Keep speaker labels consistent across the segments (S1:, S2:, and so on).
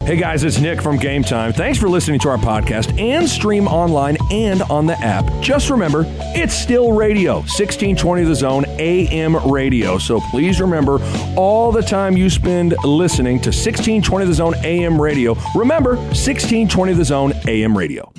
S1: Hey guys, it's Nick from Game Time. Thanks for listening to our podcast and stream online and on the app. Just remember, it's still radio, 1620 The Zone AM radio. So please remember, all the time you spend listening to 1620 The Zone AM radio, remember 1620 The Zone AM radio.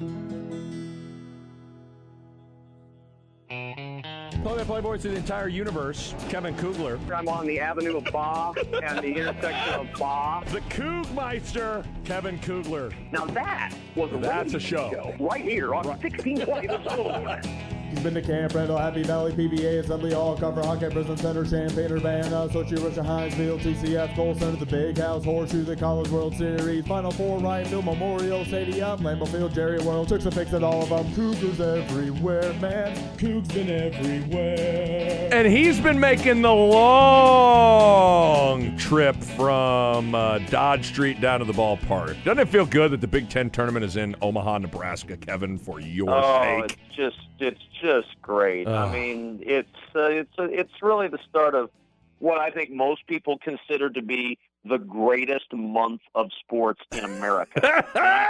S1: Playboy to the entire universe, Kevin Kugler.
S2: I'm on the Avenue of Baugh and the intersection of Baugh.
S1: The Koogmeister, Kevin Kugler.
S2: Now that was
S1: That's a show.
S2: Right here on 1620 The Zone.
S3: He's been to Camp Randall, Happy Valley, PBA, Assembly Hall, Cover, Hawkeye, Prison Center, Champaign, Urbana, Sochi, Russia, Hinesville, TCF, Gold Center, the Big House, Horseshoe, the College World Series, Final Four, Ryanville, Memorial Stadium, Lambeau Field, Jerry World, took some pics at all of them. Cougars everywhere, man. Cougs been everywhere.
S1: And he's been making the long trip from Dodge Street down to the ballpark. Doesn't it feel good that the Big Ten tournament is in Omaha, Nebraska, Kevin, for your sake?
S2: It's just great. I mean, it's really the start of what I think most people consider to be the greatest month of sports in America.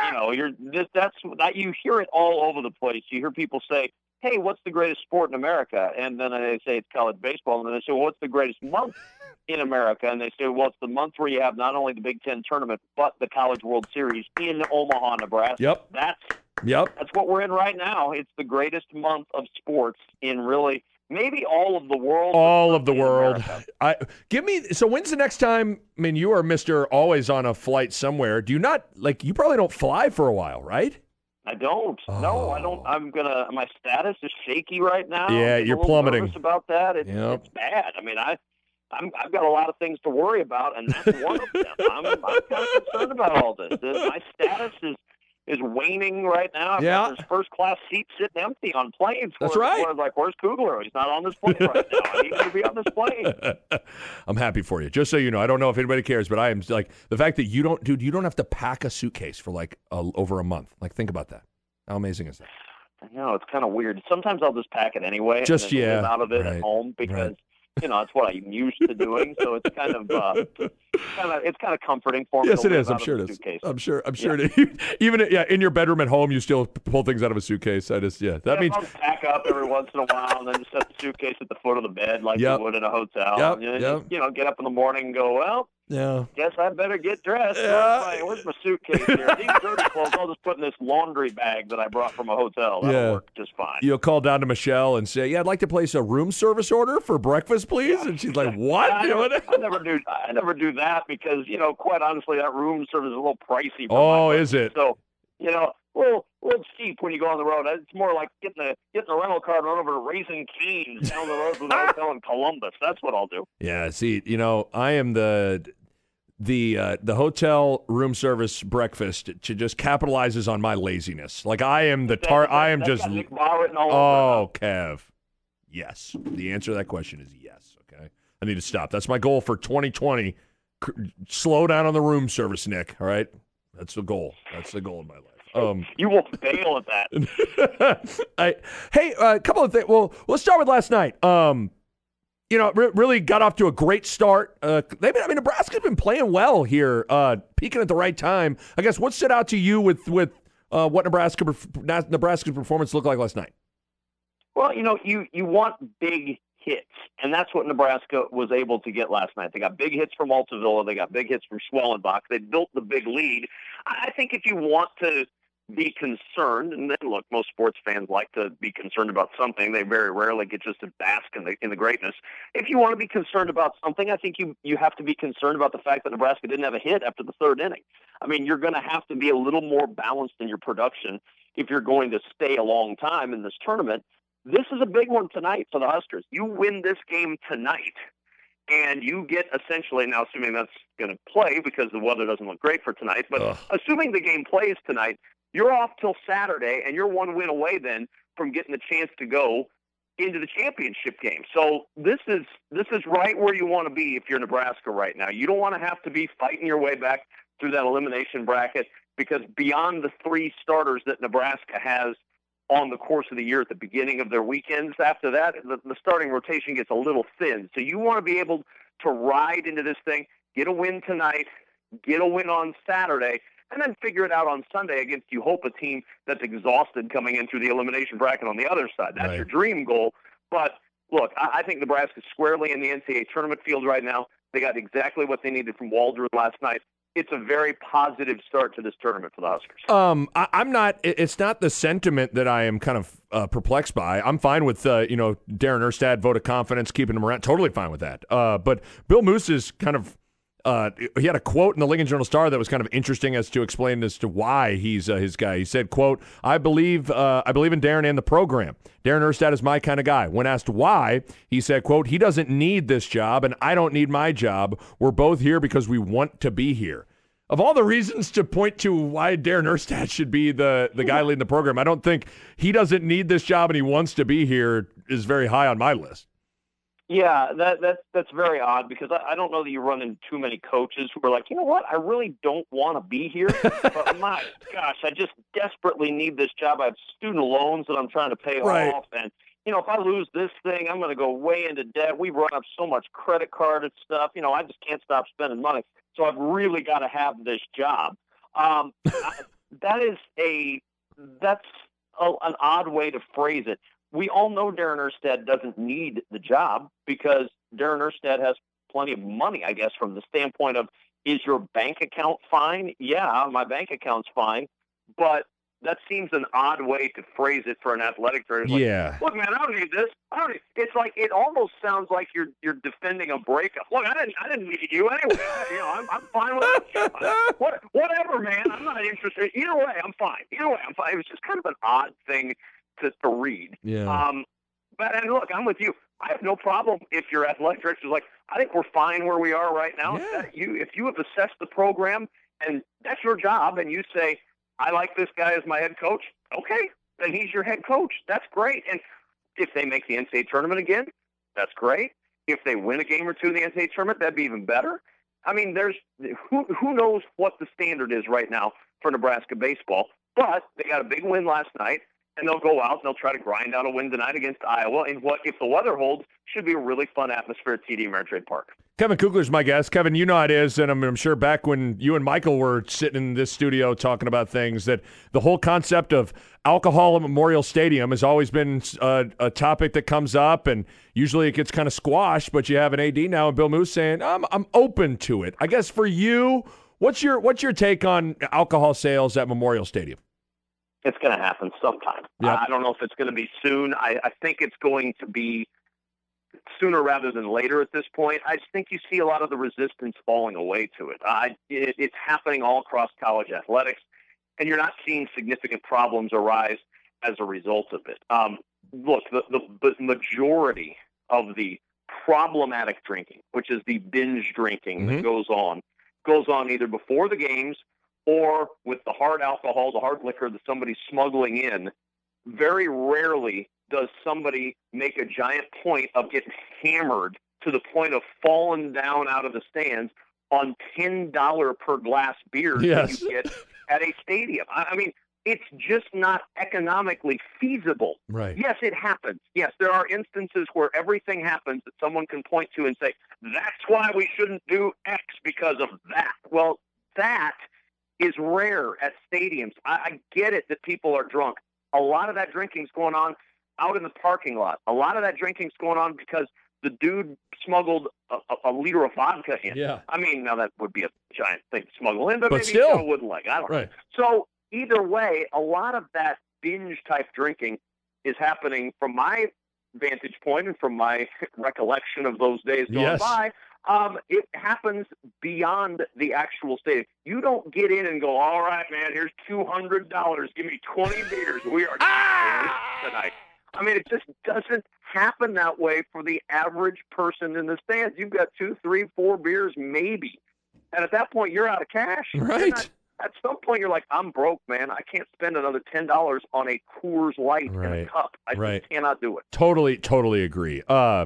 S2: You hear it all over the place. You hear people say, "Hey, what's the greatest sport in America?" And then they say it's college baseball, and then they say, "Well, what's the greatest month in America?" And they say, "Well, it's the month where you have not only the Big Ten tournament but the College World Series in Omaha, Nebraska."
S1: Yep.
S2: That's what we're in right now. It's the greatest month of sports in really maybe all of the world.
S1: All of the world. So when's the next time? I mean, you are Mr. Always on a flight somewhere. Do you not, you probably don't fly for a while, right?
S2: I don't.
S1: Oh.
S2: No, I don't. My status is shaky right now.
S1: Yeah,
S2: I'm
S1: you're
S2: a little
S1: plummeting.
S2: nervous about that. It's bad. I mean, I've got a lot of things to worry about, and that's one of them. I'm kind of concerned about all this. My status is waning right now. There's first-class seats sitting empty on planes.
S1: That's right.
S2: I was like, where's Kugler? He's not on this plane right now. I need him to be on this plane.
S1: I'm happy for you. Just so you know, I don't know if anybody cares, but I am the fact that you don't have to pack a suitcase for over a month. Think about that. How amazing is that?
S2: I know, it's kind of weird. Sometimes I'll just pack it anyway.
S1: Just,
S2: and live out of it at home because that's what I'm used to doing. So it's kind of comforting for me.
S1: Yes, it is. I'm sure it is. I'm sure it is. Even in your bedroom at home, you still pull things out of a suitcase. That means
S2: I'll pack up every once in a while and then just set the suitcase at the foot of the bed you would in a hotel. Get up in the morning and go, well, guess I better get dressed. Where's my suitcase here? These dirty clothes, I'll just put in this laundry bag that I brought from a hotel. That'll work just fine.
S1: You'll call down to Michelle and say, I'd like to place a room service order for breakfast, please. And she's like, what?
S2: I never do that because, quite honestly, that room service is a little pricey.
S1: Is it?
S2: So, a little cheap when you go on the road. It's more like getting a rental car and run over to Raising Cane's down the road from the hotel in Columbus. That's what I'll do.
S1: Yeah, see, I am the hotel room service breakfast just capitalizes on my laziness. I am the I am just
S2: Nick Barr written all over.
S1: Kev. Yes. The answer to that question is yes, okay? I need to stop. That's my goal for 2020. Slow down on the room service, Nick, all right? That's the goal. That's the goal in my life.
S2: You will fail at that.
S1: A couple of things. Well, let's start with last night. Really got off to a great start. Nebraska's been playing well here, peaking at the right time. I guess what stood out to you with what Nebraska's performance looked like last night?
S2: Well, you want big hits, and that's what Nebraska was able to get last night. They got big hits from Altavilla. They got big hits from Schwellenbach. They built the big lead. I think if you want to be concerned, and then look, most sports fans like to be concerned about something. They very rarely get just to bask in the greatness. If you want to be concerned about something, I think you have to be concerned about the fact that Nebraska didn't have a hit after the third inning. I mean, you're going to have to be a little more balanced in your production if you're going to stay a long time in this tournament. This is a big one tonight for the Huskers. You win this game tonight, and you get essentially, now assuming that's going to play because the weather doesn't look great for tonight, but assuming the game plays tonight, you're off till Saturday, and you're one win away then from getting the chance to go into the championship game. So this is right where you want to be if you're Nebraska right now. You don't want to have to be fighting your way back through that elimination bracket because beyond the three starters that Nebraska has on the course of the year at the beginning of their weekends, after that, the starting rotation gets a little thin. So you want to be able to ride into this thing, get a win tonight, get a win on Saturday, and then figure it out on Sunday against, you hope, a team that's exhausted coming in through the elimination bracket on the other side. That's your dream goal. But, look, I think Nebraska's squarely in the NCAA tournament field right now. They got exactly what they needed from Waldron last night. It's a very positive start to this tournament for the Huskers.
S1: I'm not. It's not the sentiment that I am kind of perplexed by. I'm fine with Darren Erstad vote of confidence, keeping him around. Totally fine with that. But Bill Moose is kind of. He had a quote in the Lincoln Journal-Star that was kind of interesting as to explain as to why he's his guy. He said, "quote I believe in Darren and the program. Darren Erstad is my kind of guy." When asked why, he said, "quote he doesn't need this job, and I don't need my job. We're both here because we want to be here." Of all the reasons to point to why Darren Erstad should be the guy leading the program, I don't think he doesn't need this job and he wants to be here is very high on my list.
S2: Yeah, that's very odd because I don't know that you run into too many coaches who are like, you know what, I really don't want to be here, but my gosh, I just desperately need this job. I have student loans that I'm trying to pay off, and if I lose this thing, I'm going to go way into debt. We run up so much credit card and stuff. I just can't stop spending money, so I've really got to have this job. That's an odd way to phrase it. We all know Darren Erstad doesn't need the job because Darren Erstad has plenty of money, I guess, from the standpoint of, is your bank account fine? Yeah, my bank account's fine. But that seems an odd way to phrase it for an athletic director.
S1: Yeah.
S2: Look, man, I don't need this. It's like, it almost sounds like you're defending a breakup. Look, I didn't need you anyway. I'm fine with it. Whatever, man. I'm not interested. Either way, I'm fine. It was just kind of an odd thing to read.
S1: Yeah.
S2: And look, I'm with you. I have no problem if your athletic director is like, I think we're fine where we are right now.
S1: Yeah.
S2: If you have assessed the program and that's your job, and you say, I like this guy as my head coach, okay, then he's your head coach. That's great. And if they make the NCAA tournament again, that's great. If they win a game or two in the NCAA tournament, that'd be even better. I mean, there's who knows what the standard is right now for Nebraska baseball, but they got a big win last night. And they'll go out and they'll try to grind out a win tonight against Iowa in what, if the weather holds, should be a really fun atmosphere at TD Ameritrade Park.
S1: Kevin Kugler's my guest. Kevin, you know how it is, and I'm sure back when you and Michael were sitting in this studio talking about things, that the whole concept of alcohol at Memorial Stadium has always been a topic that comes up, and usually it gets kind of squashed, but you have an AD now and Bill Moose saying, I'm open to it. I guess for you, what's your take on alcohol sales at Memorial Stadium?
S2: It's going to happen sometime.
S1: Yep.
S2: I don't know if it's going to be soon. I think it's going to be sooner rather than later at this point. I just think you see a lot of the resistance falling away to it. It's happening all across college athletics, and you're not seeing significant problems arise as a result of it. Look, the majority of the problematic drinking, which is the binge drinking that goes on either before the games or with the hard alcohol, the hard liquor that somebody's smuggling in. Very rarely does somebody make a giant point of getting hammered to the point of falling down out of the stands on $10 per glass beers that you get at a stadium. I mean, it's just not economically feasible.
S1: Right.
S2: Yes, it happens. Yes, there are instances where everything happens that someone can point to and say, that's why we shouldn't do X because of that. Well, that is rare at stadiums. I get it that people are drunk. A lot of that drinking's going on out in the parking lot. A lot of that drinking's going on because the dude smuggled a liter of vodka in.
S1: Yeah.
S2: I mean, now that would be a giant thing to smuggle in, but maybe
S1: still,
S2: Joe wouldn't like it. I don't
S1: right.
S2: know. So either way, a lot of that binge-type drinking is happening from my vantage point and from my recollection of those days going by. It happens beyond the actual stadium. You don't get in and go, all right, man, here's $200. Give me 20 beers. We are tonight. I mean, it just doesn't happen that way for the average person in the stands. You've got 2, 3, 4 beers maybe. And at that point, you're out of cash.
S1: Right.
S2: At some point, you're like, I'm broke, man. I can't spend another $10 on a Coors Light in a cup. I just cannot do it.
S1: Totally agree.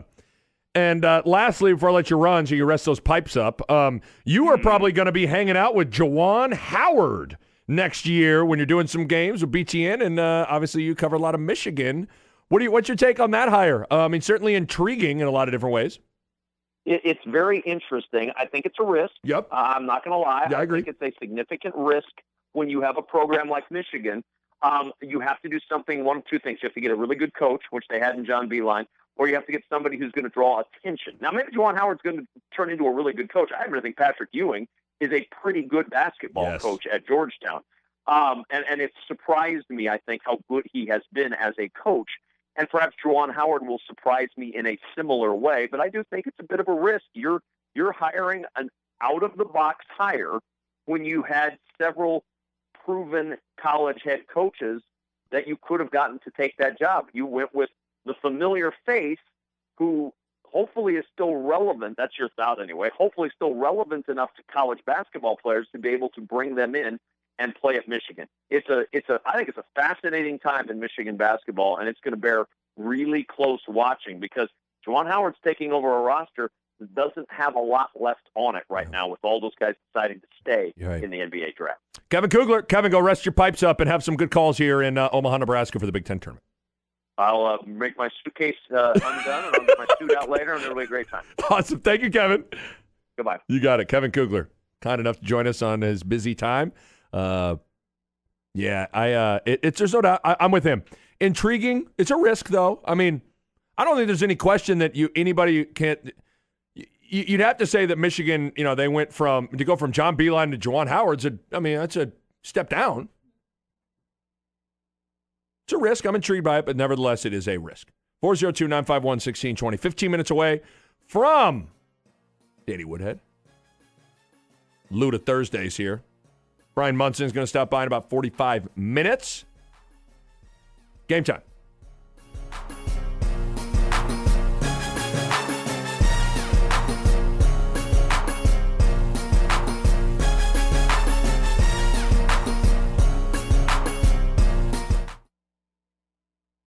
S1: And lastly, before I let you run so you rest those pipes up, you are probably going to be hanging out with Juwan Howard next year when you're doing some games with BTN, and obviously you cover a lot of Michigan. What's your take on that hire? I mean, certainly intriguing in a lot of different ways.
S2: It's very interesting. I think it's a risk.
S1: Yep.
S2: I'm not going to lie.
S1: Yeah, I agree.
S2: think it's a significant risk when you have a program like Michigan. You have to do something, one of two things. You have to get a really good coach, which they had in John Beilein, or you have to get somebody who's going to draw attention. Now, maybe Juwan Howard's going to turn into a really good coach. I happen to think Patrick Ewing is a pretty good basketball coach at Georgetown. And it surprised me, I think, how good he has been as a coach. And perhaps Juwan Howard will surprise me in a similar way. But I do think it's a bit of a risk. You're hiring an out-of-the-box hire when you had several proven college head coaches that you could have gotten to take that job. You went with the familiar face who hopefully is still relevant. That's your thought anyway. Hopefully still relevant enough to college basketball players to be able to bring them in and play at Michigan. I think it's a fascinating time in Michigan basketball, and it's going to bear really close watching because Juwan Howard's taking over a roster that doesn't have a lot left on it right now with all those guys deciding to stay in the NBA draft.
S1: Kevin Kugler. Kevin, go rest your pipes up and have some good calls here in Omaha, Nebraska for the Big Ten tournament.
S2: I'll make my suitcase undone, and I'll get my suit out later, and it'll be a great time.
S1: Awesome. Thank you, Kevin.
S2: Goodbye.
S1: You got it. Kevin Kugler, kind enough to join us on his busy time. There's no doubt. I'm with him. Intriguing. It's a risk, though. I mean, I don't think there's any question that anybody can't. You'd have to say that Michigan, they went to go from John Beilein to Juwan Howard. That's a step down. It's a risk. I'm intrigued by it, but nevertheless, it is a risk. 402-951-1620. 15 minutes away from Danny Woodhead. Luda Thursdays here. Brian Munson's going to stop by in about 45 minutes. Game time.